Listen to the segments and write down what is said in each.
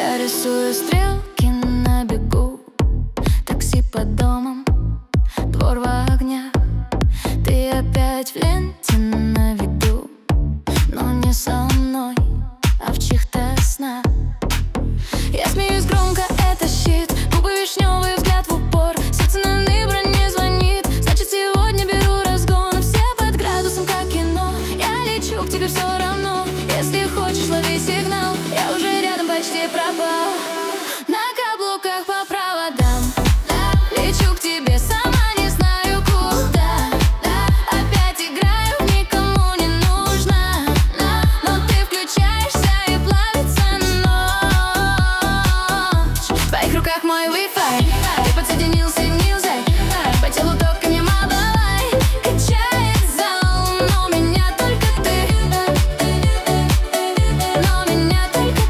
Я рисую стрелки на бегу, такси под домом, двор в огнях. Ты опять в ленте на виду, но не со мной, а в чьих-то снах. Я смеюсь громко, это щит, губы вишневые, взгляд в упор. Сердце на вибро не звонит, значит сегодня беру разгон. Все под градусом, как кино, я лечу к тебе все равно. Если хочешь, лови сигнал, я уже рядом, почти пропал. На каблуках по проводам, лечу к тебе, сама не знаю куда. Опять играю, никому не нужна, но ты включаешься и плавится ночь. В твоих руках мой Wi-Fi, ты подсоединился нельзя. По телу токами Малалай качает зал, но меня только ты, но меня только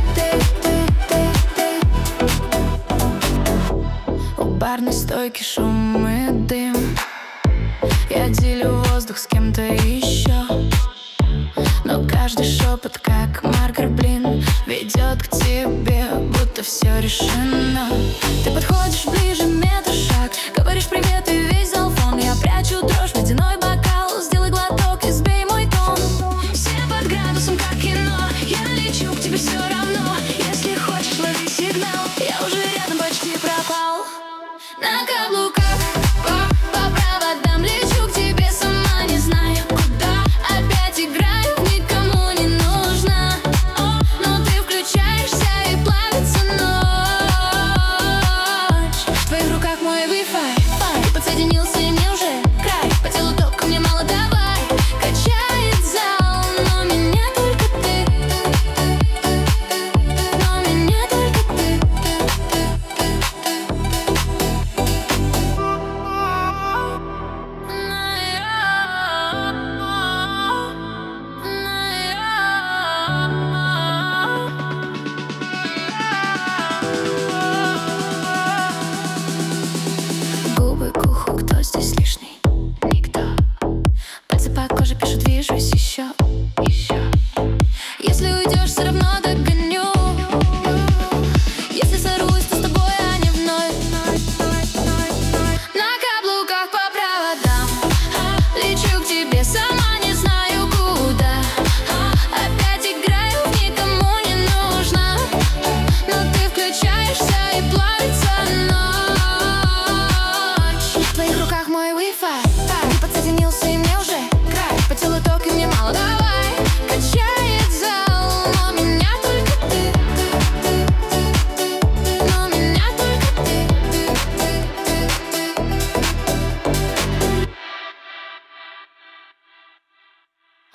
ты. У барной стойки шум и дым, я делю воздух с кем-то еще, но каждый шепот, как маркер, блин, ведет к тебе, будто все решено. Ты подходишь ближе, метр шаг, говоришь привет и весь зал фон. Я прячу дрожь в ледяной бокал, сделай глоток и сбей мой тон. Все под градусом, как кино, я лечу к тебе все равно. Если хочешь, лови сигнал, я уже рядом, почти пропал. На каблуках по проводам лечу к тебе, сама не знаю куда. Опять играю, никому не нужна, но ты включаешься и плавится ночь. В твоих руках мой Wi-Fi, ты подсоединился и мне уже край. По телу ток, мне мало давай, качает зал, но меня только ты, но меня только ты. Губы к уху, кто здесь лишний? Никто. Пальцы по коже пишут, движусь еще. Если уйдешь, все равно догоню. Если сорвусь, то с тобой, а не вновь. На каблуках по проводам лечу к тебе, сама не знаю куда. Опять играю, никому не нужна, но ты включаешься и плавится ночь. В твоих руках мой Wi-Fi.